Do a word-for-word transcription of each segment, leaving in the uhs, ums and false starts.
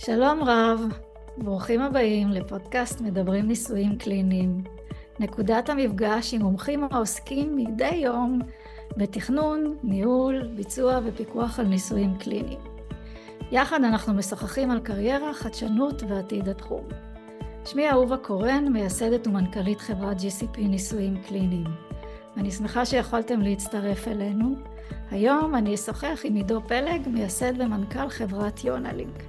שלום רב, ברוכים הבאים לפודקאסט מדברים ניסויים קליניים. נקודת המפגש עם מומחים העוסקים מדי יום בתכנון, ניהול, ביצוע ופיקוח על ניסויים קליניים. יחד אנחנו משוחחים על קריירה, חדשנות ועתיד התחום. שמי אהובה קורן, מייסדת ומנכ"לית חברת ג'י סי פי ניסויים קליניים. אני שמחה שיכולתם להצטרף אלינו. היום אני אשוחח עם עידו פלג, מייסד ומנכ"ל חברת יונלינק.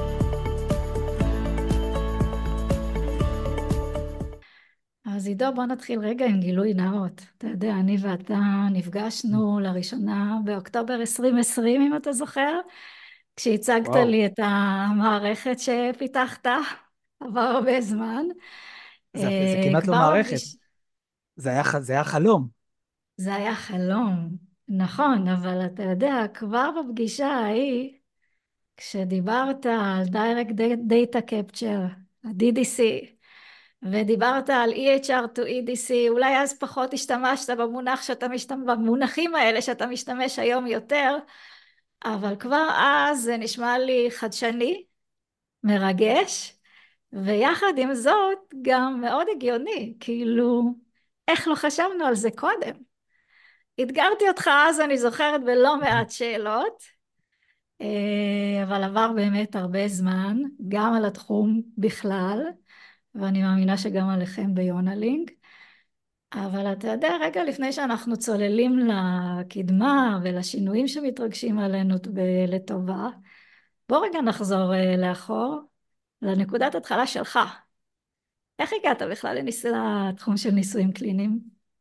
אז עידו, בוא נתחיל רגע עם גילוי נאות. אתה יודע, אני ואתה נפגשנו לראשונה באוקטובר עשרים עשרים, אם אתה זוכר, כשהצגת וואו, לי את המערכת שפיתחת, עבר הרבה זמן. זה, זה אה, כמעט לא כבר מערכת, בפגיש... זה היה, ח- זה היה חלום. זה היה חלום, נכון, אבל אתה יודע, כבר בפגישה ההיא, כשדיברת על Direct Data Capture, ה-די די סי, ודיברת על אי אייץ' אר to אי די סי, אולי אז פחות השתמשת במונח שאתה משתמש, במונחים האלה שאתה משתמש היום יותר, אבל כבר אז זה נשמע לי חדשני, מרגש, ויחד עם זאת גם מאוד הגיוני, כאילו, איך לא חשבנו על זה קודם? אתגרתי אותך אז, אני זוכרת, בלא מעט שאלות, אה, אבל עבר באמת הרבה זמן, גם על התחום בכלל, ואני מאמינה שגם עליכם ביונלינק. אבל אתה יודע, רגע לפני שאנחנו צוללים לקדמה ולשינויים שמתרגשים עלינו ב- לטובה, בוא רגע נחזור אה, לאחור, לנקודת התחלה שלך. איך הגעת בכלל לניס... לתחום של ניסויים קליניים?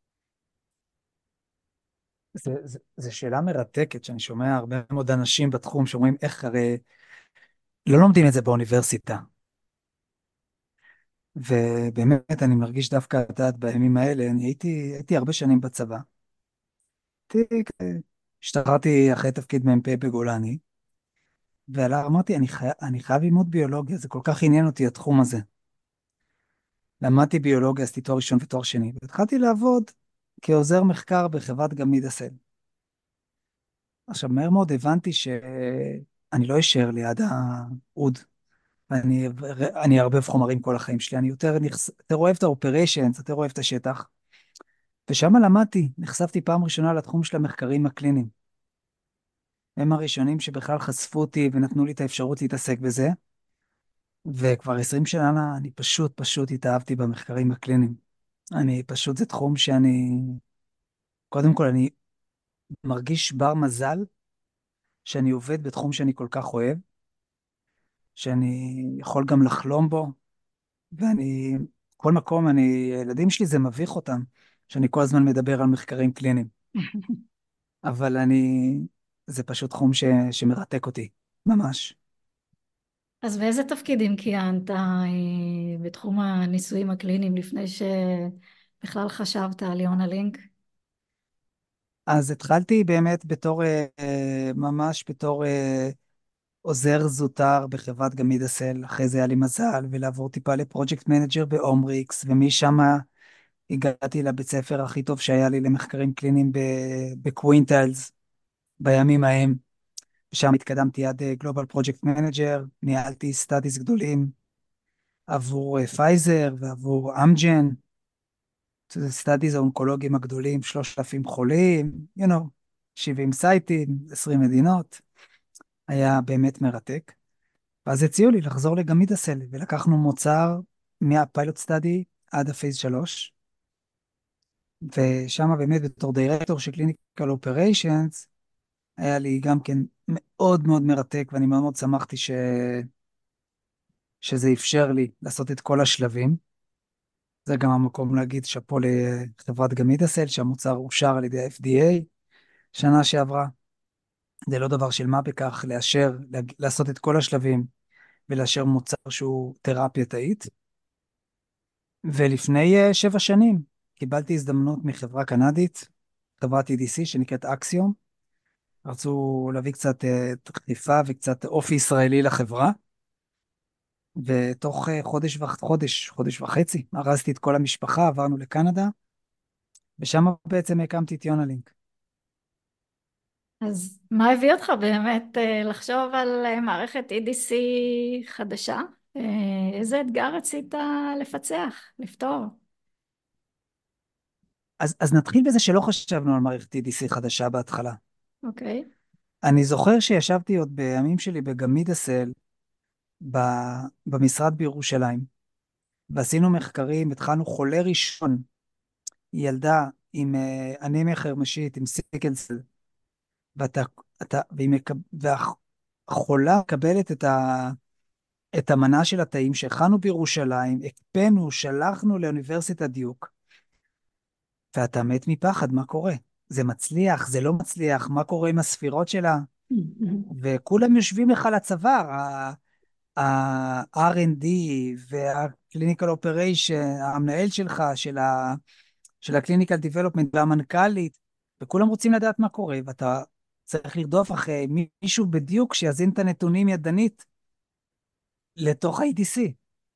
זה, זה, זה שאלה מרתקת, שאני שומע הרבה מאוד אנשים בתחום שאומרים איך, הרי לא לומדים את זה באוניברסיטה. ובאמת אני מרגיש דווקא, את יודעת, בימים האלה, אני הייתי, הייתי הרבה שנים בצבא. הייתי, השתחררתי אחרי תפקיד מ"פ בגולני, ואמרתי, אני, חי, אני חייב ללמוד ביולוגיה, זה כל כך עניין אותי התחום הזה. למדתי ביולוגיה, עשיתי תואר ראשון ותואר שני, והתחלתי לעבוד כעוזר מחקר בחברת גמידסל. עכשיו, מהר מאוד הבנתי שאני לא אשאר ליד האוד, ואני אני אערבב חומרים כל החיים שלי, אני יותר, נכס, יותר אוהב את האופריישנס, יותר אוהב את השטח, ושם למדתי, נחשפתי פעם ראשונה לתחום של המחקרים הקליניים. הם הראשונים שבכלל חשפו אותי ונתנו לי את האפשרות להתעסק בזה, וכבר עשרים שנה אני פשוט, פשוט התאהבתי במחקרים הקליניים. אני פשוט, זה תחום שאני, קודם כל אני מרגיש בר מזל, שאני עובד בתחום שאני כל כך אוהב, שאני יכול גם לחלום בו, ואני, כל מקום, אני, ילדים שלי זה מביך אותם, שאני כל הזמן מדבר על מחקרים קליניים, אבל אני, זה פשוט תחום ש, שמרתק אותי, ממש. אז באיזה תפקידים כיהנת אה, בתחום הניסויים הקליניים לפני שבכלל חשבת על יונלינק? אז התחלתי באמת בתור, אה, אה, ממש בתור אה, עוזר זוטר בחברת גמידסל, אחרי זה היה לי מזל, ולעבור טיפה לפרויקט מנג'ר באומריקס, ומשם הגעתי לבית ספר הכי טוב שהיה לי למחקרים קליניים ב- בקווינטלס, בימים ההם. שם התקדמתי עד גלובל פרויקט מנג'ר, ניהלתי סטאדיס גדולים עבור אה, פייזר ועבור אמג'ן, סטאדיס האונקולוגיים הגדולים, שלושת אלפים חולים, you know, שבעים סייטים, עשרים מדינות, היה באמת מרתק. ואז הציעו לי לחזור לגמידסל, ולקחנו מוצר מהפיילוט סטאדי עד הפייס שלוש, ושם באמת בתור דירקטור של קליניקל אופריישנס, היה לי גם כן מאוד מאוד מרתק, ואני מאוד מאוד שמחתי ש... שזה אפשר לי לעשות את כל השלבים. זה גם המקום להגיד שאפו לחברת גמידסל, שהמוצר אושר על ידי ה-אף די איי שנה שעברה. זה לא דבר של מה בכך לאשר, להג- לעשות את כל השלבים ולאשר מוצר שהוא תרפיה תאית. ולפני אה, שבע שנים קיבלתי הזדמנות מחברה קנדית, חברת אי די סי שנקראת אקסיום. רצו להביא קצת אה, דחיפה וקצת אופי ישראלי לחברה. ותוך אה, חודש, וח- חודש, חודש וחצי, ארזתי את כל המשפחה, עברנו לקנדה, ושם בעצם הקמתי את יונלינק. אז מה הביא אותך באמת אה, לחשוב על אה, מערכת E D C חדשה? אה, איזה אתגר רצית לפצח, לפתור? אז, אז נתחיל בזה שלא חשבנו על מערכת T D C חדשה בהתחלה. אוקיי. אני זוכר שישבתי עוד בימים שלי בגמידסל, ב, במשרד בירושלים, ועשינו מחקרים, התחלנו חולה ראשון, ילדה עם אה, אנמיה חרמשית, עם סיקלסל, ואתה, אתה, והיא מקב, והחולה מקבלת את, ה, את המנה של התאים שהכנו בירושלים, הקפאנו, שלחנו לאוניברסיטת דיוק, ואתה מת מפחד, מה קורה? זה מצליח, זה לא מצליח, מה קורה עם הספירות שלה? וכולם יושבים לך לצוואר, ה-אר אנד די וה-Clinical Operation, המנהל שלך, של ה- של ה-Clinical Development והמנכ"לית, וכולם רוצים לדעת מה קורה, ואתה צריך לרדוף אחרי מישהו בדיוק שיזין את הנתונים ידנית לתוך ה-E D C.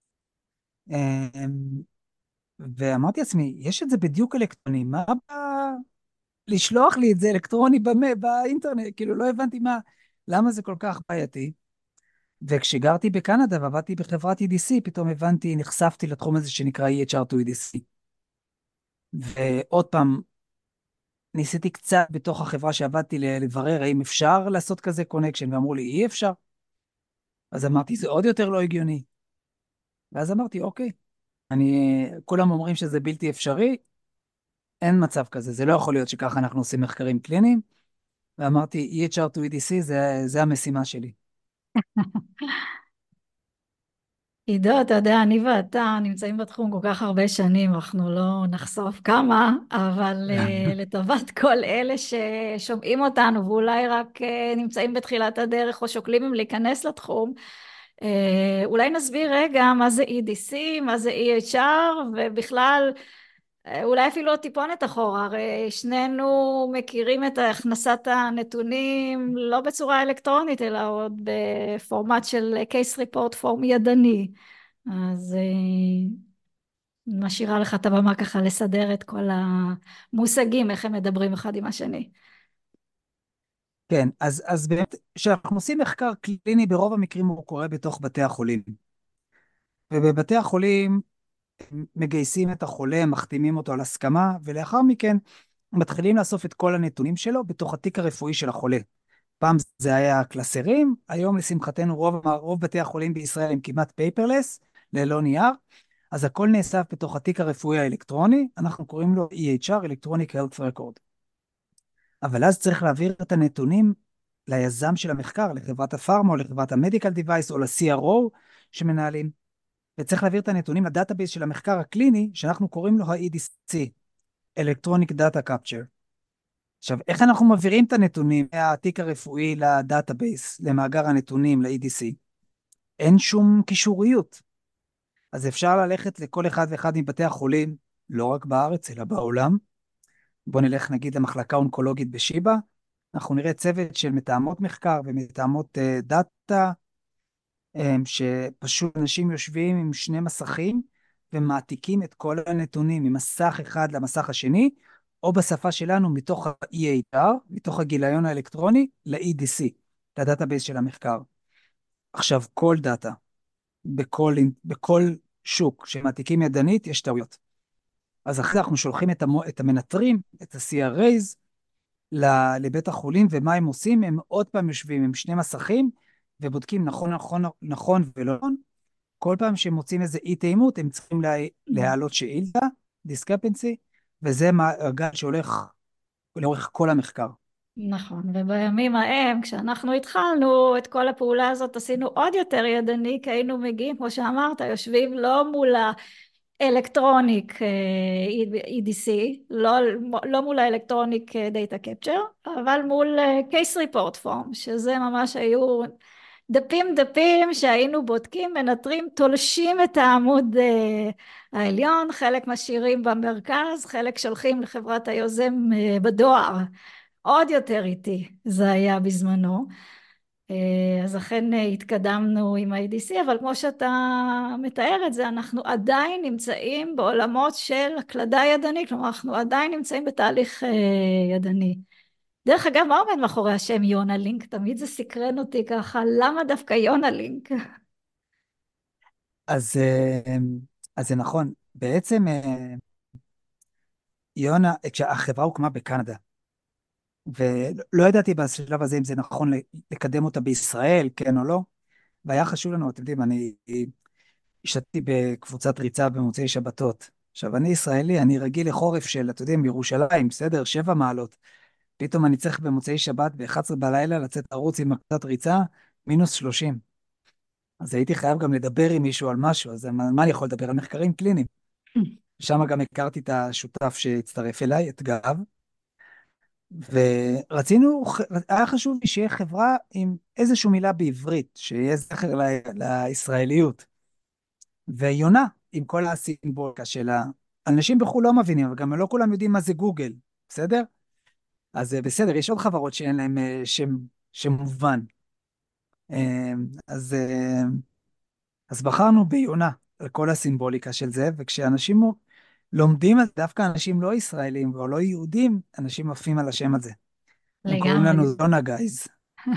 אמ, ואמרתי לעצמי, יש את זה בדיוק אלקטרוני, מה בא לשלוח לי את זה אלקטרוני במ- באינטרנט? כאילו, לא הבנתי מה, למה זה כל כך בעייתי. וכשגרתי בקנדה ועבדתי בחברת E D C, פתאום הבנתי, נחשפתי לתחום הזה שנקרא E H R to E D C. ועוד פעם, ניסיתי קצת בתוך החברה שעבדתי ל- לברר האם אפשר לעשות כזה קונקשן, ואמרו לי, אי אפשר. אז אמרתי, זה עוד יותר לא הגיוני. ואז אמרתי, אוקיי, אני, כולם אומרים שזה בלתי אפשרי, אין מצב כזה, זה לא יכול להיות שככה אנחנו עושים מחקרים קליניים. ואמרתי, E H R to E D C זה, זה המשימה שלי. עידו, אתה יודע, אני ואתה נמצאים בתחום כל כך הרבה שנים, אנחנו לא נחשוף כמה, אבל uh, לטובת כל אלה ששומעים אותנו ואולי רק uh, נמצאים בתחילת הדרך או שוקלים אם להיכנס לתחום, uh, אולי נסביר רגע מה זה E D C, מה זה E H R, ובכלל אה, אולי אפילו טיפונת אחורה, הרי שנינו מכירים את הכנסת הנתונים לא בצורה אלקטרונית, אלא עוד בפורמט של case report פורם ידני. אז אה, משאירה לך את הבמה ככה לסדר את כל המושגים, איך הם מדברים אחד עם השני. כן, אז, אז באמת, כשאנחנו עושים מחקר קליני, ברוב המקרים הוא קורה בתוך בתי החולים. ובבתי החולים מגייסים את החולה, מחתימים אותו על הסכמה, ולאחר מכן מתחילים לאסוף את כל הנתונים שלו בתוך התיק הרפואי של החולה. פעם זה היה קלסרים, היום לשמחתנו רוב, רוב בתי החולים בישראל הם כמעט פייפרלס, ללא נייר, אז הכל נאסף בתוך התיק הרפואי האלקטרוני, אנחנו קוראים לו E H R, Electronic Health Record. אבל אז צריך להעביר את הנתונים ליזם של המחקר, לחברת הפארמה או לחברת המדיקל דיווייס או ל-C R O שמנהלים, וצריך להעביר את הנתונים לדאטאבייס של המחקר הקליני, שאנחנו קוראים לו ה-E D C, Electronic Data Capture. עכשיו, איך אנחנו מעבירים את הנתונים מהתיק הרפואי לדאטאבייס, למאגר הנתונים, ל-E D C? אין שום קישוריות. אז אפשר ללכת לכל אחד ואחד מבתי החולים, לא רק בארץ, אלא בעולם. בוא נלך נגיד למחלקה אונקולוגית בשיבא, אנחנו נראה צוות של מתאמות מחקר ומתאמות uh, דאטה, um, שפשוט אנשים יושבים עם שני מסכים, ומעתיקים את כל הנתונים ממסך אחד למסך השני, או בשפה שלנו מתוך ה-E H R, מתוך הגיליון האלקטרוני, ל-E D C, לדאטאבייס של המחקר. עכשיו, כל דאטה, בכל, בכל שוק שמעתיקים ידנית, יש טעויות. אז אחרי אנחנו שולחים את, המו, את המנטרים, את ה-C R As, לבית החולים, ומה הם עושים? הם עוד פעם יושבים עם שני מסכים, ובודקים נכון, נכון, נכון ולא נכון. כל פעם שהם מוצאים איזה אי תאימות, הם צריכים לה, להעלות שאילתה, דיסקרפנסי, וזה מעגל שהולך לאורך כל המחקר. נכון, ובימים ההם, כשאנחנו התחלנו את כל הפעולה הזאת, עשינו עוד יותר ידני, כי היינו מגיעים, כמו שאמרת, יושבים לא מול האלקטרוניק E D C, לא, לא מול האלקטרוניק דאטה קפצ'ר, אבל מול case report form, שזה ממש היו דפים דפים שהיינו בודקים, מנטרים, תולשים את העמוד uh, העליון, חלק משאירים במרכז, חלק שולחים לחברת היוזם uh, בדואר. עוד יותר איטי זה היה בזמנו. אה, אז אכן אה, התקדמנו עם ה-A D C, אבל כמו שאתה מתאר את זה, אנחנו עדיין נמצאים בעולמות של הקלדה ידנית, כלומר אנחנו עדיין נמצאים בתהליך אה, ידני. דרך אגב, מה עומד מאחורי השם יונה לינק? תמיד זה סקרן אותי ככה, למה דווקא יונה לינק? אז, אה, אז זה נכון. בעצם אה, יונה, כשהחברה הוקמה בקנדה, ולא ידעתי בשלב הזה אם זה נכון לקדם אותה בישראל, כן או לא, והיה חשוב לנו, אתם יודעים, אני השתתפתי בקבוצת ריצה במוצאי שבתות. עכשיו, אני ישראלי, אני רגיל לחורף של, אתם יודעים, ירושלים, בסדר? שבע מעלות. פתאום אני צריך במוצאי שבת ב-אחת עשרה בלילה לצאת לרוץ עם הקבוצת ריצה, מינוס שלושים. אז הייתי חייב גם לדבר עם מישהו על משהו, אז על מה אני יכול לדבר? על מחקרים קליניים. שם גם הכרתי את השותף שהצטרף אליי, את גב, ורצינו, היה חשוב לי שיהיה חברה עם איזושהי מילה בעברית, שיהיה זכר ל- לישראליות. ויונה, עם כל הסימבוליקה שלה, אנשים בחו"ל לא מבינים, אבל גם לא כולם יודעים מה זה גוגל, בסדר? אז אה, בסדר, יש עוד חברות שאין להם אה, שם, שם מובן. אה, אז, אה, אז בחרנו ביונה, על כל הסימבוליקה של זה, וכשאנשים לומדים, אז דווקא אנשים לא ישראלים או לא יהודים, אנשים עפים על השם הזה. הם קוראים לגמרי. לנו יונה גייז.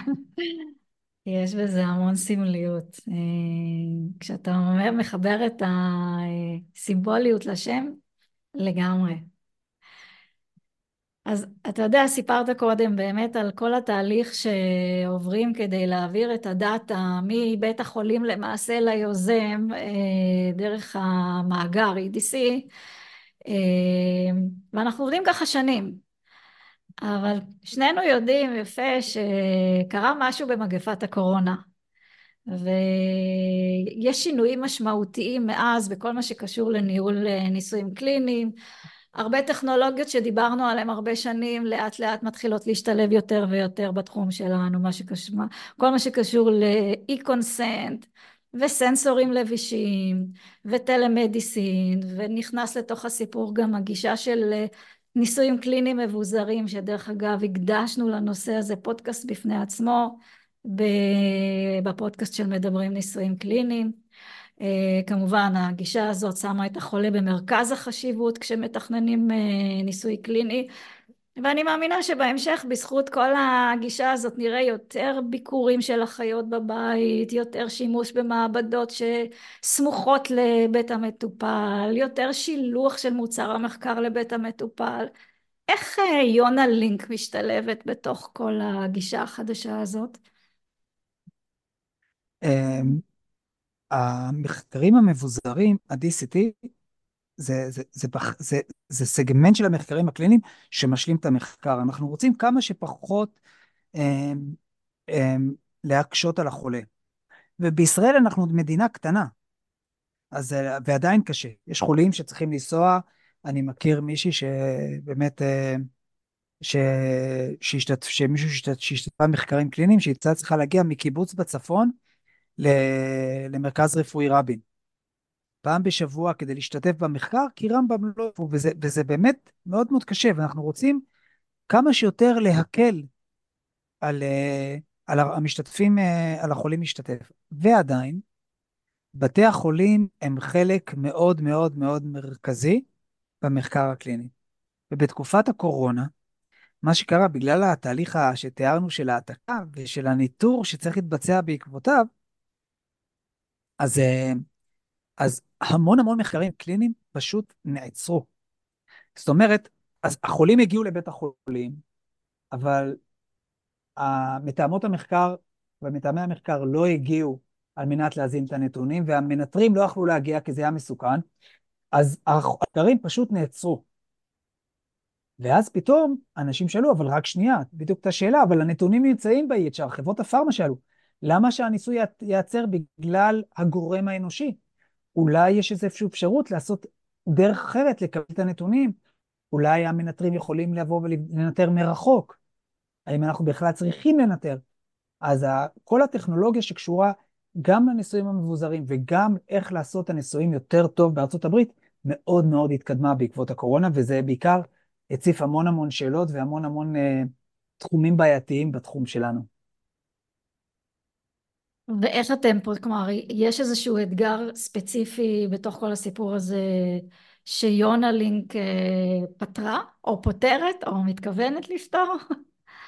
יש בזה המון סמליות. אה, כשאתה אומר, מחבר את הסימבוליות לשם, לגמרי. אז אתה יודע, סיפרת קודם באמת על כל התהליך שעוברים כדי להעביר את הדאטה מבית החולים למעשה ליוזם אה, דרך המאגר E D C, אה, ואנחנו עובדים ככה שנים. אבל שנינו יודעים יפה שקרה משהו במגפת הקורונה. ויש שינויים משמעותיים מאז בכל מה שקשור לניהול אה, ניסויים קליניים. הרבה טכנולוגיות שדיברנו עליהן הרבה שנים לאט לאט מתחילות להשתלב יותר ויותר בתחום שלנו, מה שקשור, כל מה שקשור לאי-קונסנט וסנסורים לבישים וטלמדיסין, ונכנס לתוך הסיפור גם הגישה של אה, ניסויים קליניים מבוזרים, שדרך אגב הקדשנו לנושא הזה פודקאסט בפני עצמו בפודקאסט של מדברים ניסויים קליניים. אה, כמובן הגישה הזאת שמה את החולה במרכז החשיבות כשמתכננים אה, ניסוי קליני, ואני מאמינה שבהמשך בזכות כל הגישה הזאת נראה יותר ביקורים של אחיות בבית, יותר שימוש במעבדות שסמוכות לבית המטופל, יותר שילוח של מוצר המחקר לבית המטופל. איך אה, יונה לינק משתלבת בתוך כל הגישה החדשה הזאת? אמ, המחקרים המבוזרים, ה-די סי טי, זה, זה, זה, בח- זה, זה סגמנט של המחקרים הקליניים שמשלים את המחקר. אנחנו רוצים כמה שפחות אמ, אמ, להקשות על החולה. ובישראל אנחנו עוד מדינה קטנה, אז, אה, ועדיין קשה. יש חולים שצריכים לנסוע, אני מכיר מישהי שבאמת, אה, ש... שהשתת... שמישהו שהשתת... שהשתתפה במחקרים קליניים, שהייתה צריכה להגיע מקיבוץ בצפון ל... למרכז רפואי רבין. פעם בשבוע כדי להשתתף במחקר, כי רמב"ם לא... וזה, וזה באמת מאוד מאוד קשה, ואנחנו רוצים כמה שיותר להקל על, אה, על המשתתפים, אה, על החולים להשתתף. ועדיין, בתי החולים הם חלק מאוד מאוד מאוד מרכזי במחקר הקליני. ובתקופת הקורונה, מה שקרה בגלל התהליך ה- שתיארנו של העתקה ושל הניטור שצריך להתבצע בעקבותיו, אז, אה, אז המון המון מחקרים קליניים פשוט נעצרו. זאת אומרת, אז החולים הגיעו לבית החולים, אבל מתאמות המחקר ומתאמי המחקר לא הגיעו על מנת להזין את הנתונים, והמנטרים לא יכלו להגיע כי זה היה מסוכן, אז המחקרים פשוט נעצרו. ואז פתאום אנשים שאלו, אבל רק שנייה, בדיוק את השאלה, אבל הנתונים נמצאים ב-אי אייץ' אר, חברות הפארמה שאלו, למה שהניסוי ייעצר בגלל הגורם האנושי? אולי יש איזושהי אפשרות לעשות דרך אחרת לקבל את הנתונים, אולי המנטרים יכולים לבוא ולנטר מרחוק, האם אנחנו בכלל צריכים לנטר? אז ה- כל הטכנולוגיה שקשורה גם לניסויים המבוזרים וגם איך לעשות את הניסויים יותר טוב בארצות הברית, מאוד מאוד התקדמה בעקבות הקורונה, וזה בעיקר הציף המון המון שאלות והמון המון אה, תחומים בעייתיים בתחום שלנו. ואיך אתם פה, כלומר, יש איזשהו אתגר ספציפי בתוך כל הסיפור הזה שיונה לינק אה, פתרה או פותרת או מתכוונת לפתור?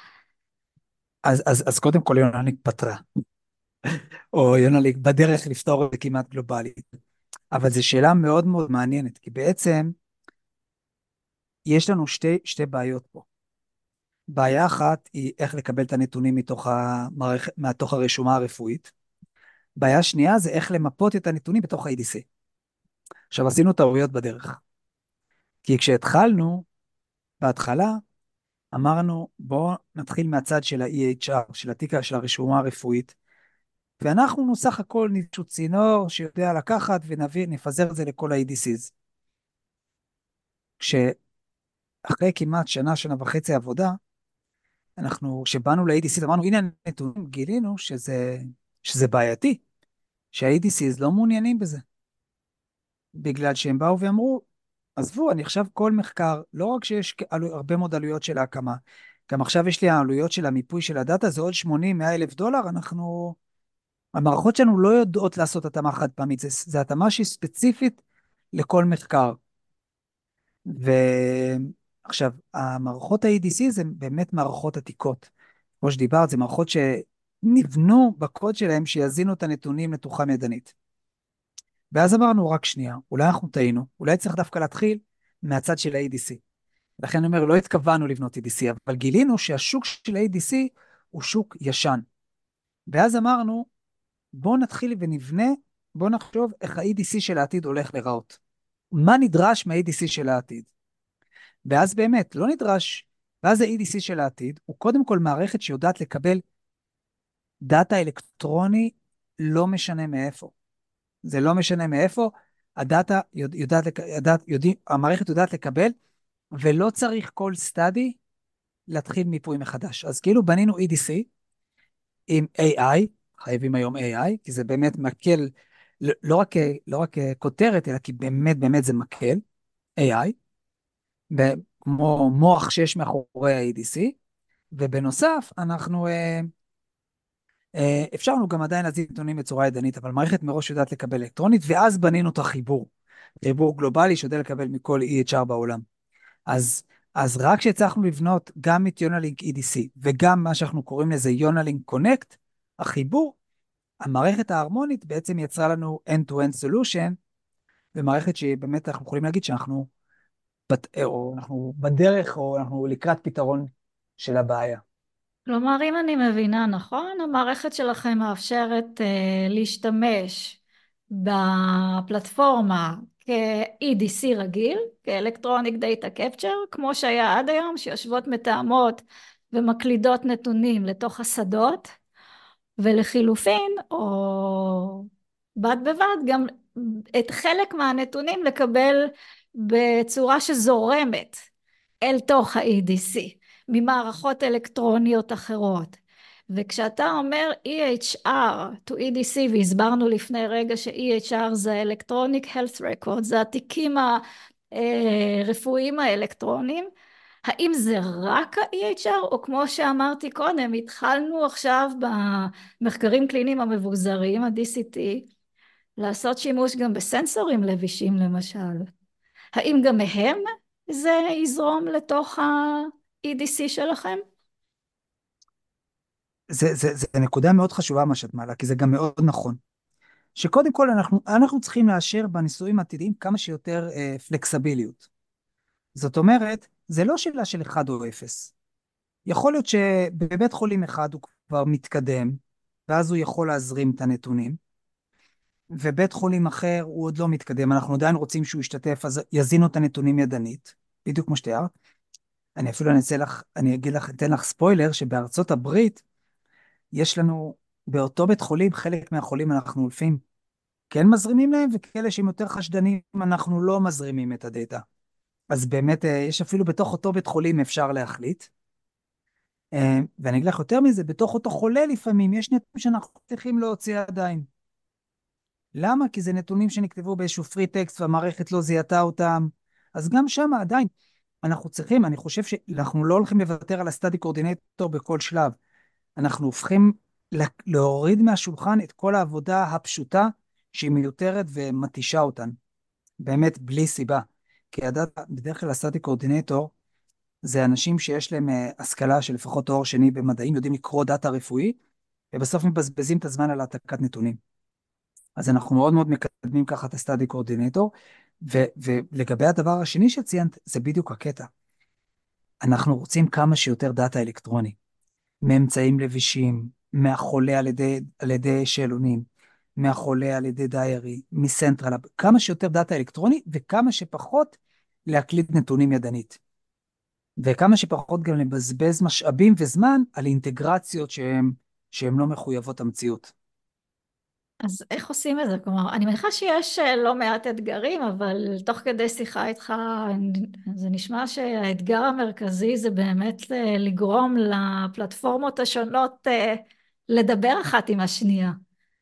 אז, אז, אז קודם כל יונליק פתרה, או יונליק בדרך לפתור את זה כמעט גלובלית. אבל זו שאלה מאוד מאוד מעניינת, כי בעצם יש לנו שתי, שתי בעיות פה. בעיה אחת היא איך לקבל את הנתונים מתוך המערכת, מתוך הרשומה הרפואית. בעיה שנייה זה איך למפות את הנתונים בתוך ה-איי די סי. עכשיו עשינו טעויות בדרך, כי כשהתחלנו, בהתחלה, אמרנו בואו נתחיל מהצד של ה-אי אייץ' אר, של התיק של הרשומה הרפואית, ואנחנו נוסח הכל איזשהו צינור שיודע לקחת ונביא, נפזר את זה לכל ה-איי די סיז. כשאחרי כמעט שנה, שנה וחצי עבודה, אנחנו, כשבאנו ל-איי די סיז, אמרנו, הנה הנתונים, גילינו שזה, שזה בעייתי, שה-איי די סיז לא מעוניינים בזה, בגלל שהם באו ואמרו, עזבו, אני עכשיו כל מחקר, לא רק שיש עלו, הרבה מאוד עלויות של ההקמה, גם עכשיו יש לי העלויות של המיפוי של הדאטה, זה עוד שמונים מאה אלף דולר, אנחנו, המערכות שלנו לא יודעות לעשות התאמה חד פעמית, זה, זה התאמה שהיא ספציפית לכל מחקר. ועכשיו, המערכות ה-איי די סי זה באמת מערכות עתיקות. כמו שדיברת, זה מערכות שנבנו בקוד שלהם שיזינו את הנתונים לתוכם ידנית. ואז אמרנו, רק שנייה, אולי אנחנו טעינו, אולי צריך דווקא להתחיל מהצד של ה-איי די סי. לכן אני אומר, לא התכוונו לבנות איי די סי, אבל גילינו שהשוק של ה-איי די סי הוא שוק ישן. ואז אמרנו, בואו נתחיל ונבנה, בואו נחשוב איך ה-איי די סי של העתיד הולך לראות. מה נדרש מה-איי די סי של העתיד? ואז באמת, לא נדרש, ואז ה-איי די סי של העתיד הוא קודם כל מערכת שיודעת לקבל דאטה אלקטרוני, לא משנה מאיפה. זה לא משנה מאיפה, הדאטה יודע, יודעת, יודעת, יודעים, המערכת יודעת לקבל, ולא צריך כל סטאדי להתחיל מיפוי מחדש. אז כאילו בנינו איי די סי עם איי איי, חייבים היום איי איי, כי זה באמת מקל, לא לא רק, לא רק כותרת, אלא כי באמת באמת זה מקל, איי איי, כמו מוח שיש מאחורי ה-איי די סי, ובנוסף אנחנו אה, אה, אפשרנו גם עדיין להזין נתונים בצורה ידנית, אבל מערכת מראש יודעת לקבל אלקטרונית, ואז בנינו את החיבור, חיבור גלובלי שיודע לקבל מכל אי אייץ' אר בעולם. אז, אז רק כשהצלחנו לבנות גם את יונלינק איי די סי, וגם מה שאנחנו קוראים לזה יונלינק קונקט, החיבור, המערכת ההרמונית בעצם יצרה לנו end-to-end solution, ומערכת שבאמת אנחנו יכולים להגיד שאנחנו בת, או אנחנו בדרך, או אנחנו לקראת פתרון של הבעיה. כלומר, אם אני מבינה נכון, המערכת שלכם מאפשרת uh, להשתמש בפלטפורמה כ-איי די סי רגיל, כ-Electronic Data Capture, כמו שהיה עד היום, שיושבות מתאמות ומקלידות נתונים לתוך השדות, ולחילופין, או בד בבד, גם את חלק מהנתונים לקבל בצורה שזורמת אל תוך ה-איי די סי, ממערכות אלקטרוניות אחרות. וכשאתה אומר אי אייץ' אר to איי די סי, והסברנו לפני רגע ש-אי אייץ' אר זה Electronic Health Record, זה התיקים הרפואיים האלקטרוניים, האם זה רק ה-אי אייץ' אר, או כמו שאמרתי קודם, התחלנו עכשיו במחקרים קליניים המבוזרים, ה-די סי טי, לעשות שימוש גם בסנסורים לבישים למשל. האם גם מהם זה יזרום לתוך ה-איי די סי שלכם? זה, זה, זה נקודה מאוד חשובה מה שאת מעלה, כי זה גם מאוד נכון. שקודם כל אנחנו, אנחנו צריכים לאשר בניסויים העתידיים כמה שיותר אה, פלקסביליות. זאת אומרת, זה לא שאלה של אחד או אפס. יכול להיות שבבית חולים אחד הוא כבר מתקדם, ואז הוא יכול להזרים את הנתונים, ובית חולים אחר הוא עוד לא מתקדם, אנחנו עדיין רוצים שהוא ישתתף, אז יזינו את הנתונים ידנית, בדיוק כמו שתיארת. אני אפילו אנסה לך, אני אגיד לך, אתן לך ספוילר, שבארצות הברית יש לנו, באותו בית חולים, חלק מהחולים אנחנו לפעמים כן מזרימים להם, וכאלה שהם יותר חשדנים, אנחנו לא מזרימים את הדאטה. אז באמת, יש אפילו בתוך אותו בית חולים אפשר להחליט. ואני אגיד לך יותר מזה, בתוך אותו חולה לפעמים יש נתונים שאנחנו צריכים להוציא עדיין. למה? כי זה נתונים שנכתבו באיזשהו פרי טקסט והמערכת לא זיהתה אותם. אז גם שם עדיין אנחנו צריכים, אני חושב שאנחנו לא הולכים לוותר על הסטאדי קורדינטור בכל שלב. אנחנו הופכים להוריד מהשולחן את כל העבודה הפשוטה שהיא מיותרת ומתישה אותן. באמת בלי סיבה. כי הדאטה, בדרך כלל הסטאדי קורדינטור, זה אנשים שיש להם אה, השכלה של לפחות תואר שני במדעים, יודעים לקרוא דאטה רפואי, ובסוף מבזבזים את הזמן על העתקת נתונים. אז אנחנו מאוד מאוד מקדמים ככה את הסטאדי קורדינטור, ולגבי הדבר השני שציינת, זה בדיוק הקטע. אנחנו רוצים כמה שיותר דאטה אלקטרוני, מאמצעים לבישים, מהחולה על ידי, על ידי שאלונים, מהחולה על ידי דיירי, מסנטרל, כמה שיותר דאטה אלקטרוני, וכמה שפחות להקליד נתונים ידנית. וכמה שפחות גם לבזבז משאבים וזמן על אינטגרציות שהן, שהן לא מחויבות המציאות. אז איך עושים את זה? כלומר, אני מניחה שיש אה, לא מעט אתגרים, אבל תוך כדי שיחה איתך, זה נשמע שהאתגר המרכזי זה באמת אה, לגרום לפלטפורמות השונות אה, לדבר אחת עם השנייה.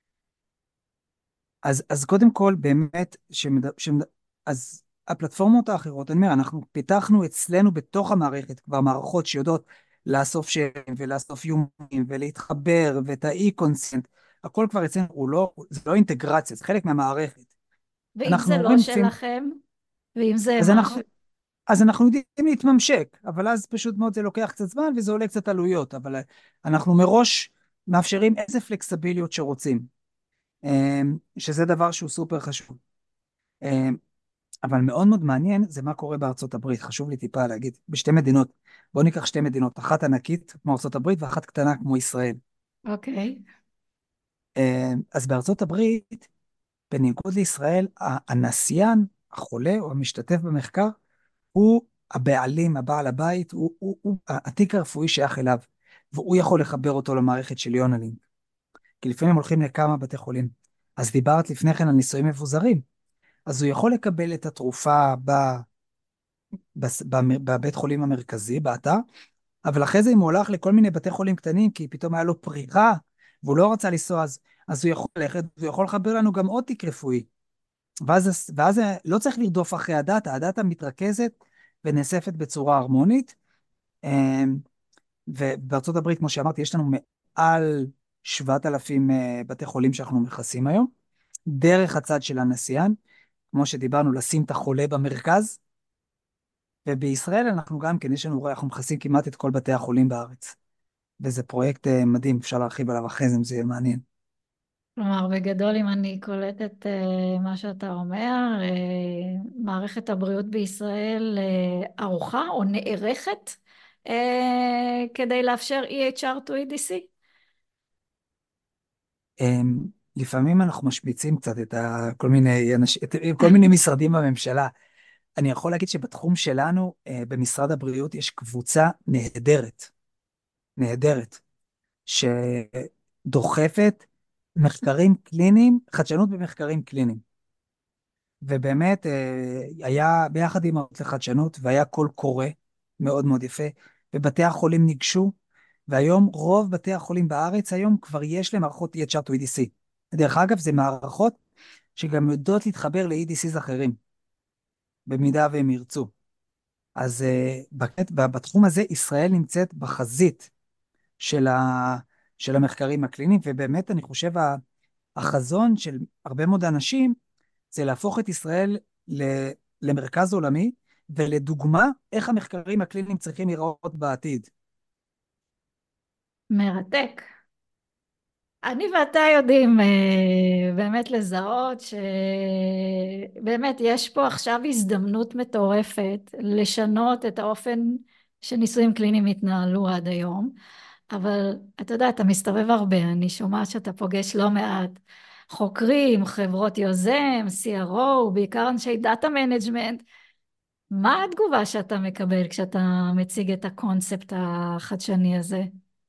אז, אז קודם כל, באמת, שמד... שמד... אז הפלטפורמות האחרות, אני אומר, אנחנו פיתחנו אצלנו בתוך המערכת כבר מערכות שיודעות לאסוף שם ולאסוף איומים ולהתחבר ואת האי-קונסנט, הכל כבר אצלנו, הוא לא, זה לא אינטגרציה, זה חלק מהמערכת. ואם אנחנו זה לא אומרים לפעמים, שלכם, ואם זה אז משהו... אנחנו, אז אנחנו יודעים להתממשק, אבל אז פשוט מאוד זה לוקח קצת זמן וזה עולה קצת עלויות, אבל אנחנו מראש מאפשרים איזה פלקסביליות שרוצים, אמ, שזה דבר שהוא סופר חשוב. אמ, אבל מאוד מאוד מעניין זה מה קורה בארצות הברית, חשוב לי טיפה להגיד, בשתי מדינות, בואו ניקח שתי מדינות, אחת ענקית כמו ארצות הברית ואחת קטנה כמו ישראל. אוקיי. אמ, אז בארצות הברית, בניגוד לישראל, ה- הנסיין, החולה או המשתתף במחקר, הוא הבעלים, הבעל הבית, הוא, הוא, הוא, התיק הרפואי שייך אליו, והוא יכול לחבר אותו למערכת של יונלינק, כי לפעמים הולכים לכמה בתי חולים. אז דיברת לפני כן על ניסויים מבוזרים, אז הוא יכול לקבל את התרופה ב, בס- ב- בבית חולים המרכזי, באתר, אבל אחרי זה אם הוא הלך לכל מיני בתי חולים קטנים, כי פתאום היה לו פריחה, והוא לא רצה לנסוע, אז, אז הוא יכול ללכת, הוא יכול לחבר לנו גם עוד תיק רפואי. ואז, ואז לא צריך לרדוף אחרי הדאטה, הדאטה מתרכזת ונאספת בצורה הרמונית. אמ, ובארצות הברית, כמו שאמרתי, יש לנו מעל שבעת אלפים אה, בתי חולים שאנחנו מכסים היום, דרך הצד של הנסיין, כמו שדיברנו, לשים את החולה במרכז, ובישראל אנחנו גם כן, יש לנו, אנחנו מכסים כמעט את כל בתי החולים בארץ, וזה פרויקט אה, מדהים, אפשר להרחיב עליו אחרי זה אם זה יהיה מעניין. כלומר, בגדול, אם אני קולטת אה, מה שאתה אומר, אה, מערכת הבריאות בישראל אה, ערוכה או נערכת אה, כדי לאפשר E H R to E D C? אמ, לפעמים אנחנו משמיצים קצת את ה- כל מיני אנשים, את כל מיני משרדים בממשלה. אני יכול להגיד שבתחום שלנו, אה, במשרד הבריאות, יש קבוצה נהדרת, נהדרת, שדוחפת מחקרים קליניים, חדשנות במחקרים קליניים. ובאמת, אה, היה ביחד עם הרשות לחדשנות, והיה קול קורא מאוד מאוד יפה, ובתי החולים ניגשו, והיום רוב בתי החולים בארץ היום כבר יש להם מערכות E H R to E D C. דרך אגב, זה מערכות שגם יודעות להתחבר ל-E D Cs אחרים, במידה והם ירצו. אז uh, בקט, בתחום הזה ישראל נמצאת בחזית של, ה, של המחקרים הקליניים, ובאמת אני חושב ה- החזון של הרבה מאוד אנשים זה להפוך את ישראל ל, למרכז עולמי, ולדוגמה איך המחקרים הקליניים צריכים להיראות בעתיד. מרתק. אני ואתה יודעים אה, באמת לזהות שבאמת יש פה עכשיו הזדמנות מטורפת לשנות את האופן שניסויים קליניים התנהלו עד היום. אבל אתה יודע, אתה מסתובב הרבה, אני שומעת שאתה פוגש לא מעט חוקרים, חברות יוזם, C R O, בעיקר אנשי דאטה מנג'מנט. מה התגובה שאתה מקבל כשאתה מציג את הקונספט החדשני הזה?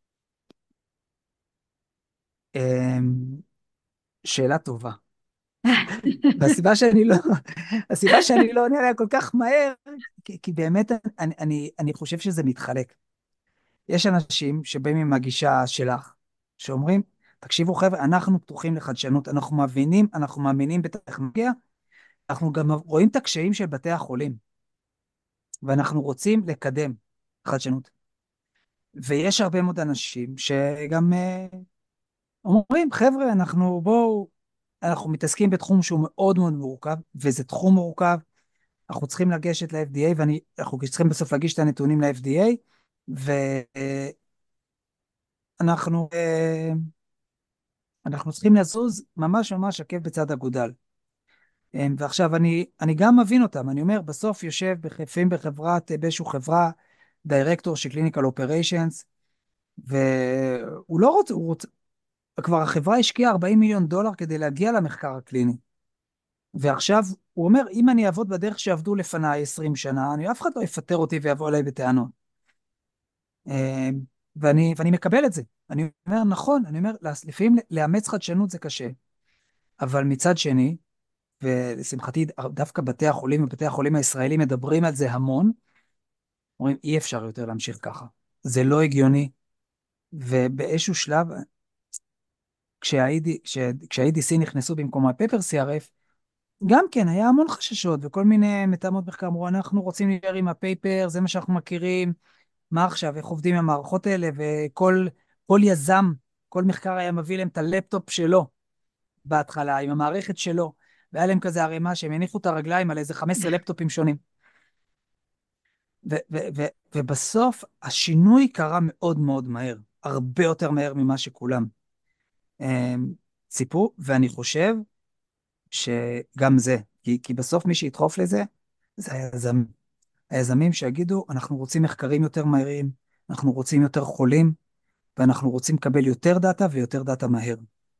אמ, שאלה טובה. והסיבה שאני לא, הסיבה שאני לא עונה עליה כל כך מהר, כי, כי באמת אני, אני, אני חושב שזה מתחלק. יש אנשים שבאים עם הגישה שלך, שאומרים, תקשיבו חבר'ה, אנחנו פתוחים לחדשנות, אנחנו מבינים, אנחנו מאמינים בטכנולוגיה, אנחנו גם רואים את הקשיים של בתי החולים, ואנחנו רוצים לקדם חדשנות. ויש הרבה מאוד אנשים שגם אה, אומרים, חבר'ה, אנחנו בואו, אנחנו מתעסקים בתחום שהוא מאוד מאוד מורכב, וזה תחום מורכב, אנחנו צריכים לגשת ל-F D A, ואנחנו צריכים בסוף להגיש את הנתונים ל-F D A, ואנחנו אה, אנחנו צריכים לזוז ממש ממש עקב בצד אגודל. אה, ועכשיו אני, אני גם מבין אותם, אני אומר, בסוף יושב בחפים בחברת, באיזשהו חברה, דירקטור של קליניקל אופריישנס, והוא לא רוצה, הוא רוצה, כבר החברה השקיעה ארבעים מיליון דולר כדי להגיע למחקר הקליני. ועכשיו הוא אומר, אם אני אעבוד בדרך שעבדו לפניי עשרים שנה, אני, אף אחד לא יפטר אותי ויבוא אליי בטענות. אה, ואני, ואני מקבל את זה. אני אומר, נכון, אני אומר, לפעמים לאמץ חדשנות זה קשה, אבל מצד שני, ולשמחתי דווקא בתי החולים ובתי החולים הישראלים מדברים על זה המון, אומרים, אי אפשר יותר להמשיך ככה. זה לא הגיוני, ובאיזשהו שלב, כשה-A D C נכנסו במקום ה-Paper C R F, גם כן, היה המון חששות, וכל מיני מתאמות מחקר אמרו, אנחנו רוצים להישאר עם הפייפר, זה מה שאנחנו מכירים, מה עכשיו, איך עובדים עם המערכות האלה, וכל כל יזם, כל מחקר היה מביא להם את הלפטופ שלו, בהתחלה, עם המערכת שלו, והיה להם כזה ערימה שהם הניחו את הרגליים על איזה חמישה עשר לפטופים שונים. ו- ו- ו- ובסוף השינוי קרה מאוד מאוד מהר, הרבה יותר מהר ממה שכולם אמ, ציפו, ואני חושב שגם זה, כי, כי בסוף מי שידחוף לזה, זה היזמים. היזמים שיגידו, אנחנו רוצים מחקרים יותר מהירים, אנחנו רוצים יותר חולים, ואנחנו רוצים לקבל יותר דאטה ויותר דאטה מהר.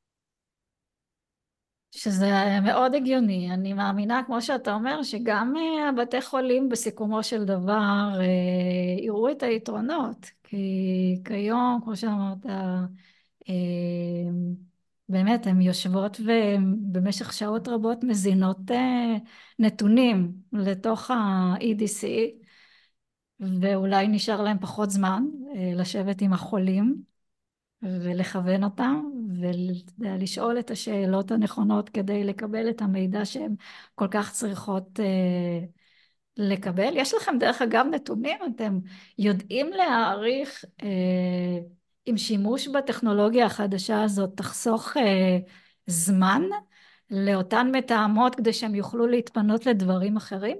שזה מאוד הגיוני. אני מאמינה, כמו שאתה אומר, שגם אה, הבתי חולים בסיכומו של דבר אה, יראו את היתרונות. כי כיום, כמו שאמרת, אה, באמת, הן יושבות ובמשך שעות רבות מזינות אה, נתונים לתוך ה-E D C, ואולי נשאר להם פחות זמן אה, לשבת עם החולים ולכוון אותם ולשאול את השאלות הנכונות כדי לקבל את המידע שהם כל כך צריכות אה, לקבל. יש לכם דרך אגב נתונים? אתם יודעים להעריך אה, אם שימוש בטכנולוגיה החדשה הזאת תחסוך אה, זמן לאותן מתאמות כדי שהם יוכלו להתפנות לדברים אחרים?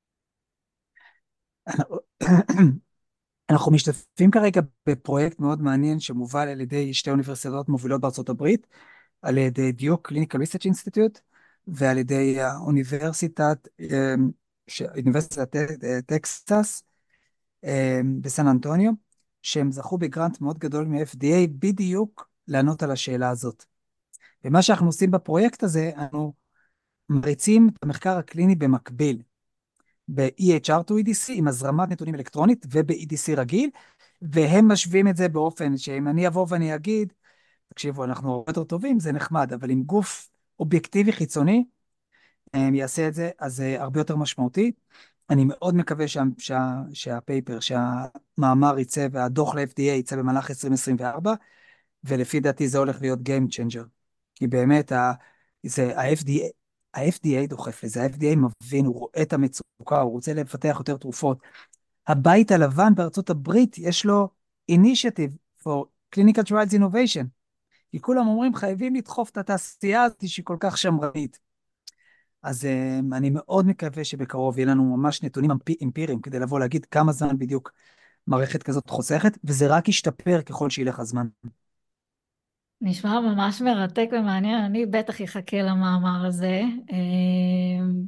אנחנו משתתפים כרגע בפרויקט מאוד מעניין שמובל על ידי שתי אוניברסיטאות מובילות בארצות הברית, על ידי דיוק קליניקל ריסרצ' אינסטיטוט ועל ידי האוניברסיטת, אמ, ש- אוניברסיטת ט- טקסס אמ, בסן אנטוניו, שהם זכו בגרנט מאוד גדול מ-F D A בדיוק לענות על השאלה הזאת. ומה שאנחנו עושים בפרויקט הזה, אנחנו מריצים את המחקר הקליני במקביל, ב-E H R to E D C עם הזרמת נתונים אלקטרונית וב-E D C רגיל, והם משווים את זה באופן שאם אני אבוא ואני אגיד, תקשיבו, אנחנו הרבה יותר טובים, זה נחמד, אבל אם גוף אובייקטיבי חיצוני הם יעשה את זה, אז זה הרבה יותר משמעותי. אני מאוד מקווה שה, שה, שהפייפר, שהמאמר יצא והדוח ל-F D A יצא במהלך עשרים עשרים וארבע, ולפי דעתי זה הולך להיות Game Changer. כי באמת, ה, זה, ה-F D A, ה-F D A דוחף לזה, ה-F D A מבין, הוא רואה את המצוקה, הוא רוצה לפתח יותר תרופות. הבית הלבן בארצות הברית, יש לו Initiative for Clinical Trials Innovation, כי כולם אומרים, חייבים לדחוף את התעשייה הזאת שהיא כל כך שמרנית. אז um, אני מאוד מקווה שבקרוב יהיה לנו ממש נתונים אמפ- אמפיריים, כדי לבוא להגיד כמה זמן בדיוק מערכת כזאת חוסכת, וזה רק ישתפר ככל שילך הזמן. נשמע ממש מרתק ומעניין, אני בטח אחכה למאמר הזה, אמ,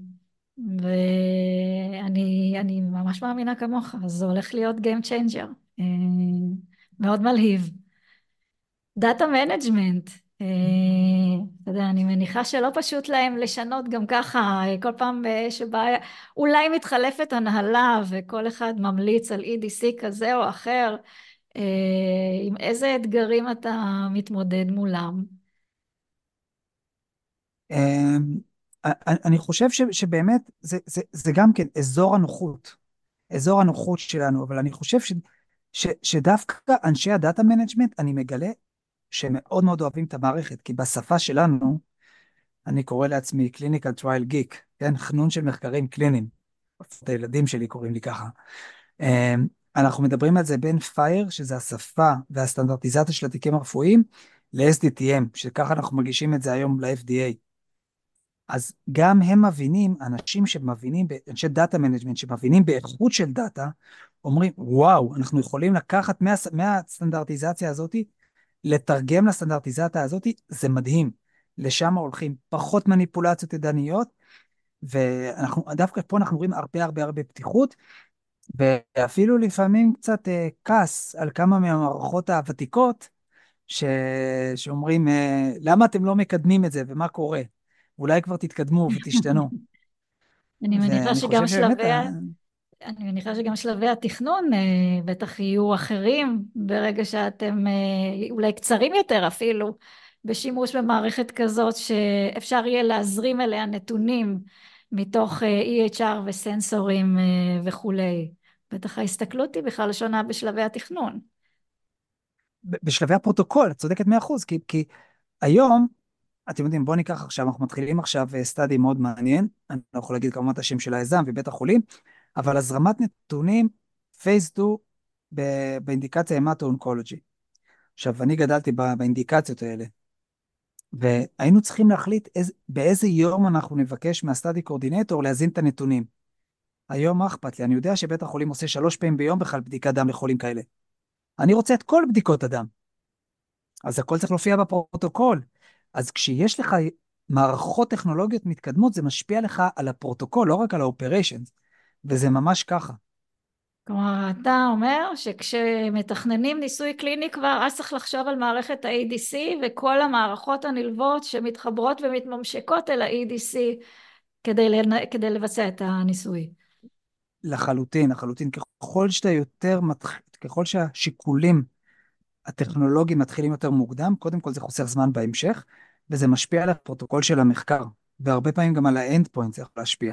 ואני אני ממש מאמינה כמוך, אז זה הולך להיות Game Changer, אמ, מאוד מלהיב. דאטה מנג'מנט, אתה יודע, אני מניחה שלא פשוט להם לשנות גם ככה, אה, כל פעם אה, שבה אולי מתחלפת הנהלה וכל אחד ממליץ על E D C כזה או אחר, אה, עם איזה אתגרים אתה מתמודד מולם? Um, אני חושב ש, שבאמת זה, זה, זה גם כן אזור הנוחות, אזור הנוחות שלנו, אבל אני חושב ש, ש, שדווקא אנשי הדאטה מנג'מנט, אני מגלה שמאוד מאוד אוהבים את המערכת, כי בשפה שלנו, אני קורא לעצמי Clinical Trial Geek, כן? חנון של מחקרים קליניים. את הילדים שלי קוראים לי ככה. אמ, אנחנו מדברים על זה בין פייר, שזה השפה והסטנדרטיזציה של התיקים הרפואיים, ל-S D T M, שככה אנחנו מגישים את זה היום ל-F D A. אז גם הם מבינים, אנשים שמבינים, ב- אנשי דאטה מנג'מנט שמבינים באיכות של דאטה, אומרים, וואו, אנחנו יכולים לקחת מה, מהסטנדרטיזציה הזאת, לתרגם לסטנדרטיזציה הזאת, זה מדהים. לשם הולכים פחות מניפולציות ידניות, ואנחנו, דווקא פה אנחנו רואים הרבה הרבה הרבה פתיחות, ואפילו לפעמים קצת אה, כעס על כמה מהמערכות הוותיקות, ש... שאומרים, אה, למה אתם לא מקדמים את זה, ומה קורה? אולי כבר תתקדמו ותשתנו. אני מניחה ואני שגם חושב שבאמת, שלבי, ה- אני מניחה שגם שלבי התכנון אה, בטח יהיו אחרים ברגע שאתם אה, אולי קצרים יותר אפילו בשימוש במערכת כזאת שאפשר יהיה להזרים אליה נתונים מתוך אה, E H R וסנסורים אה, וכולי. בטח ההסתכלות היא בכלל שונה בשלבי התכנון. ב- בשלבי הפרוטוקול, את צודקת מאה אחוז, כי, כי היום, אתם יודעים, בואו ניקח עכשיו, אנחנו מתחילים עכשיו סטאדי מאוד מעניין, אני לא יכול להגיד כמובן את השם של היזם ובית החולים, אבל הזרמת נתונים, פייס שתיים ב- באינדיקציה המטו-אונקולוגי. עכשיו, אני גדלתי ב- באינדיקציות האלה, והיינו צריכים להחליט איז, באיזה יום אנחנו נבקש מהסטאדי קורדינטור להזין את הנתונים. היום מה אכפת לי? אני יודע שבית החולים עושה שלוש פעמים ביום בכלל בדיקת דם לחולים כאלה. אני רוצה את כל בדיקות הדם. אז הכל צריך להופיע בפרוטוקול. אז כשיש לך מערכות טכנולוגיות מתקדמות, זה משפיע לך על הפרוטוקול, לא רק על ה-operations, וזה ממש ככה. כלומר, אתה אומר שכשמתכננים ניסוי קליני כבר, אז צריך לחשוב על מערכת ה-E D C וכל המערכות הנלוות שמתחברות ומתממשקות אל ה-E D C כדי, לנ... כדי לבצע את הניסוי. לחלוטין, לחלוטין. ככל שאתה יותר, מתח... ככל שהשיקולים הטכנולוגיים מתחילים יותר מוקדם, קודם כל זה חוסך זמן בהמשך, וזה משפיע על הפרוטוקול של המחקר, והרבה פעמים גם על ה-end point זה יכול להשפיע.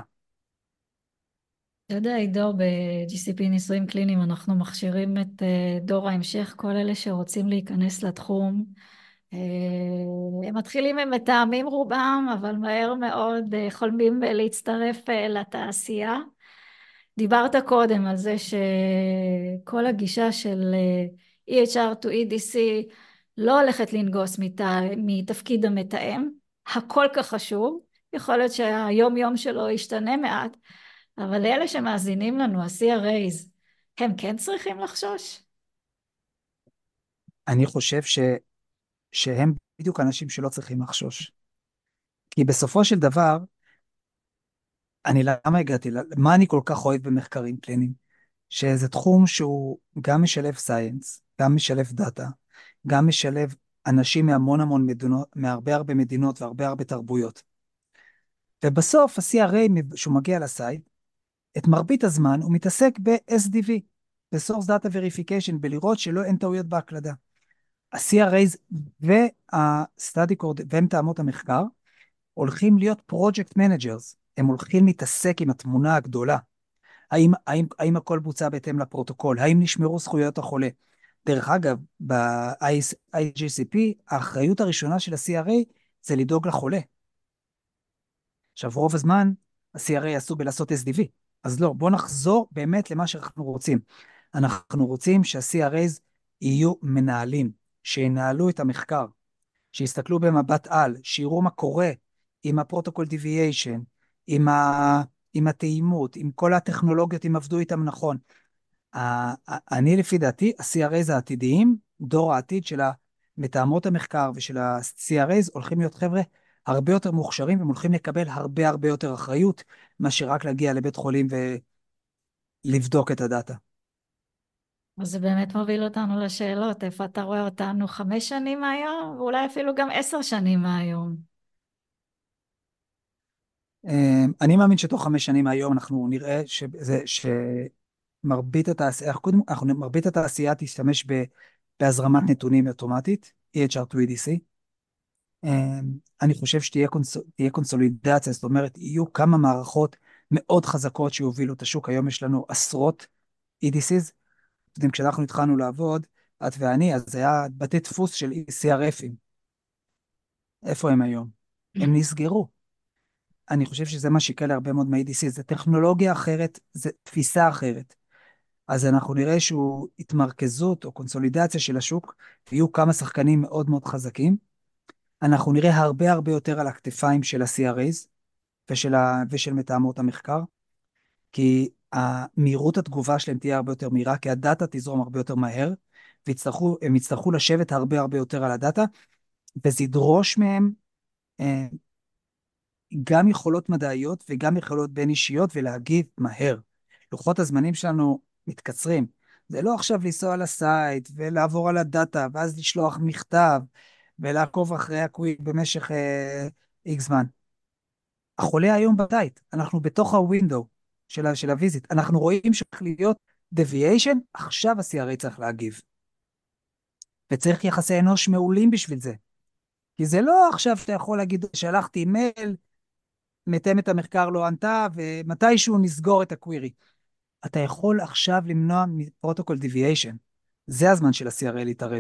אתה יודע, עידו, ב-G C P ניסויים קליניים אנחנו מכשירים את אה, דור ההמשך, כל אלה שרוצים להיכנס לתחום. אה, הם מתחילים עם מתאמים רובם, אבל מהר מאוד אה, חולמים להצטרף אה, לתעשייה. דיברת קודם על זה שכל הגישה של E H R to E D C לא הולכת לנגוס מת... מתפקיד המתאם, הכל כך חשוב, יכול להיות שהיום יום שלו ישתנה מעט, אבל אלה שמאזינים לנו, ה-C R As, הם כן צריכים לחשוש? אני חושב ש... שהם בדיוק אנשים שלא צריכים לחשוש. כי בסופו של דבר, אני למה הגעתי, מה אני כל כך אוהב במחקרים קליניים? שזה תחום שהוא גם משלב סייאנס, גם משלב דאטה, גם משלב אנשים מהמון המון מדינות, מהרבה הרבה מדינות והרבה הרבה תרבויות. ובסוף ה-C R A, שהוא מגיע לסייט, את מרבית הזמן הוא מתעסק ב-S D V, ב-Source Data Verification, בלראות שלא אין טעויות בהקלדה. ה-C R As וה-Study Coord ומתאמות המחקר הולכים להיות Project Managers, הם הולכים להתעסק עם התמונה הגדולה. האם, האם, האם הכל בוצע בהתאם לפרוטוקול? האם נשמרו זכויות החולה? דרך אגב, ב-I G C P, האחריות הראשונה של ה-C R A זה לדאוג לחולה. עכשיו, רוב הזמן, ה-C R A עשו בלעשות S D V. אז לא, בואו נחזור באמת למה שאנחנו רוצים. אנחנו רוצים שה-C R As יהיו מנהלים, שינהלו את המחקר, שיסתכלו במבט על, שיראו מה קורה עם הפרוטוקול deviation, עם, ה... עם התאימות, עם כל הטכנולוגיות, אם עבדו איתם נכון. ה- ה- אני לפי דעתי, ה-C R As העתידיים, דור העתיד של מתאמות המחקר ושל ה-C R As, הולכים להיות חבר'ה הרבה יותר מוכשרים, והם הולכים לקבל הרבה הרבה יותר אחריות, מאשר רק להגיע לבית חולים ולבדוק את הדאטה. אז זה באמת מוביל אותנו לשאלות, איפה אתה רואה אותנו חמש שנים מהיום, ואולי אפילו גם עשר שנים מהיום. אמ, אני מאמין שתוך חמש שנים מהיום אנחנו נראה שזה, שמרבית התעשייה, אנחנו קודם, אנחנו, מרבית התעשייה תשתמש ב, בהזרמת נתונים אוטומטית, E H R to E D C. אמ, אני חושב שתהיה קונס, תהיה קונסולידציה, זאת אומרת, יהיו כמה מערכות מאוד חזקות שיובילו את השוק. היום יש לנו עשרות E D Cs. אתם יודעים, כשאנחנו התחלנו לעבוד, את ואני, אז זה היה בתי דפוס של C R F'ים. איפה הם היום? הם נסגרו. אני חושב שזה מה שיקרה להרבה מאוד מה-E D C, זה טכנולוגיה אחרת, זה תפיסה אחרת. אז אנחנו נראה שהוא התמרכזות או קונסולידציה של השוק, ויהיו כמה שחקנים מאוד מאוד חזקים. אנחנו נראה הרבה הרבה יותר על הכתפיים של ה-C R As, ושל, ה, ושל מתאמות המחקר, כי מהירות התגובה שלהם תהיה הרבה יותר מהירה, כי הדאטה תזרום הרבה יותר מהר, והם יצטרכו לשבת הרבה הרבה יותר על הדאטה, וזה ידרוש מהם אה, גם יכולות מדעיות וגם יכולות בין אישיות ולהגיב מהר. לוחות הזמנים שלנו מתקצרים. זה לא עכשיו לנסוע לסייט ולעבור על הדאטה, ואז לשלוח מכתב ולעקוב אחרי הקוויק במשך איקס זמן. החולה היום בבית, אנחנו בתוך הווינדו של, של הוויזיט, אנחנו רואים שצריך להיות deviation, עכשיו ה-סי אר איי צריך להגיב. וצריך יחסי אנוש מעולים בשביל זה. כי זה לא עכשיו שאתה יכול להגיד, שלחתי מייל, מתאמת המחקר לא ענתה, ומתישהו נסגור את הקווירי. אתה יכול עכשיו למנוע מפרוטוקול deviation. זה הזמן של ה-סי אר איי להתערב.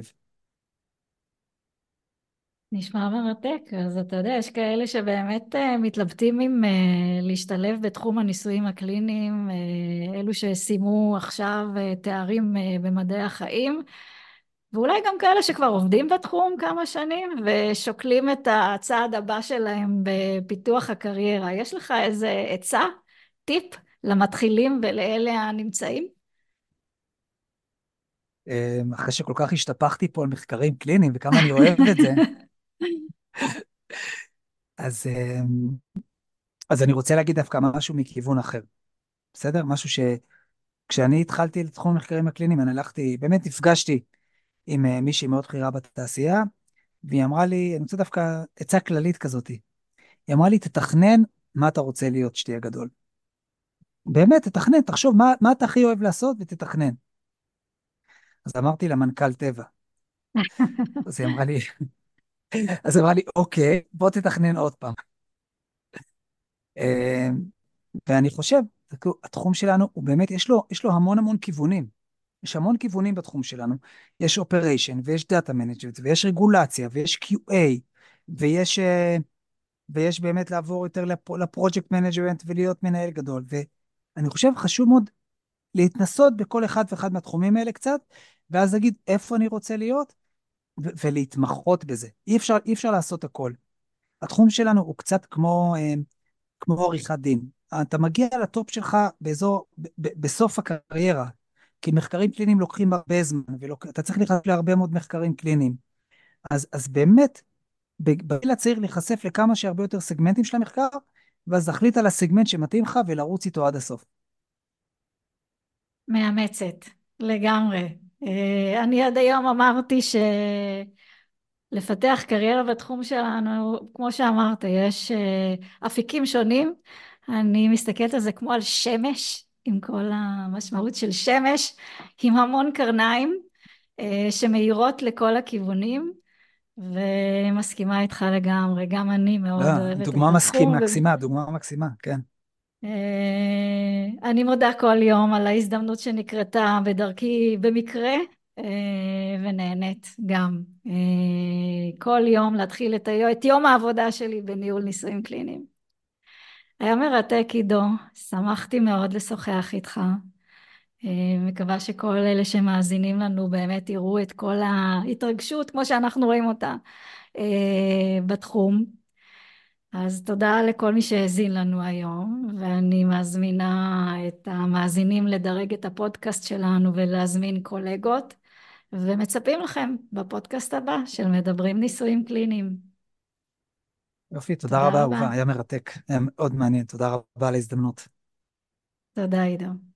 נשמע מרתק. אז אתה יודע, יש כאלה שבאמת uh, מתלבטים עם uh, להשתלב בתחום הניסויים הקליניים, uh, אלו שסיימו עכשיו uh, תארים uh, במדעי החיים, ואולי גם כאלה שכבר עובדים בתחום כמה שנים ושוקלים את הצעד הבא שלהם בפיתוח הקריירה. יש לך איזה עצה, טיפ למתחילים ולאלה הנמצאים? אחרי שכל כך השתפכתי פה על מחקרים קליניים וכמה אני אוהב את זה, אז, אז אני רוצה להגיד דווקא משהו מכיוון אחר. בסדר? משהו שכשאני התחלתי לתחום המחקרים הקליניים, אני הלכתי, באמת נפגשתי עם אה, מישהי מאוד בכירה בתעשייה, והיא אמרה לי, אני רוצה דווקא עצה כללית כזאת. היא אמרה לי, תתכנן מה אתה רוצה להיות שתהיה גדול. באמת, תתכנן, תחשוב מה, מה אתה הכי אוהב לעשות ותתכנן. אז אמרתי לה, מנכ"ל טבע. אז היא אמרה לי, אז היא אמרה לי, אוקיי, בוא תתכנן עוד פעם. אה, ואני חושב, כאילו, התחום שלנו, הוא באמת, יש לו, יש לו המון המון כיוונים. יש המון כיוונים בתחום שלנו. יש אופריישן, ויש דאטה מנג'מנט, ויש רגולציה, ויש קיו איי, ויש, אה, ויש באמת לעבור יותר לפרויקט מנג'מנט ולהיות מנהל גדול. ואני חושב, חשוב מאוד להתנסות בכל אחד ואחד מהתחומים האלה קצת, ואז להגיד איפה אני רוצה להיות, ו- ולהתמחות בזה. אי אפשר, אי אפשר לעשות הכל. התחום שלנו הוא קצת כמו, אה, כמו עריכת דין. אתה מגיע לטופ שלך באזור, ב- ב- בסוף הקריירה, כי מחקרים קליניים לוקחים הרבה זמן, ואתה צריך להיחשף להרבה מאוד מחקרים קליניים. אז, אז באמת, בגיל הצעיר להיחשף לכמה שהרבה יותר סגמנטים של המחקר, ואז להחליט על הסגמנט שמתאים לך ולרוץ איתו עד הסוף. מאמצת, לגמרי. אה, אני עד היום אמרתי שלפתח קריירה בתחום שלנו, כמו שאמרת, יש אה, אפיקים שונים. אני מסתכלת על זה כמו על שמש, עם כל המשמעות של שמש, עם המון קרניים אה, שמאירות לכל הכיוונים, ומסכימה איתך לגמרי. גם אני לא, מאוד אוהבת דוגמה את מסכים, התחום. מקסימה, דוגמה מקסימה, כן. אה, אני מודה כל יום על ההזדמנות שנקרתה בדרכי במקרה, אה, ונהנית גם אה, כל יום להתחיל את היום, את יום העבודה שלי בניהול ניסויים קליניים. היה מרתק, עידו, שמחתי מאוד לשוחח איתך. אה, מקווה שכל אלה שמאזינים לנו באמת יראו את כל ההתרגשות כמו שאנחנו רואים אותה אה, בתחום. אז תודה לכל מי שהאזין לנו היום, ואני מזמינה את המאזינים לדרג את הפודקאסט שלנו ולהזמין קולגות, ומצפים לכם בפודקאסט הבא של מדברים ניסויים קליניים. יופי, תודה תודה רבה, רבה. אהובה, היה מרתק, היה מאוד מעניין, תודה רבה על ההזדמנות. תודה, עידו.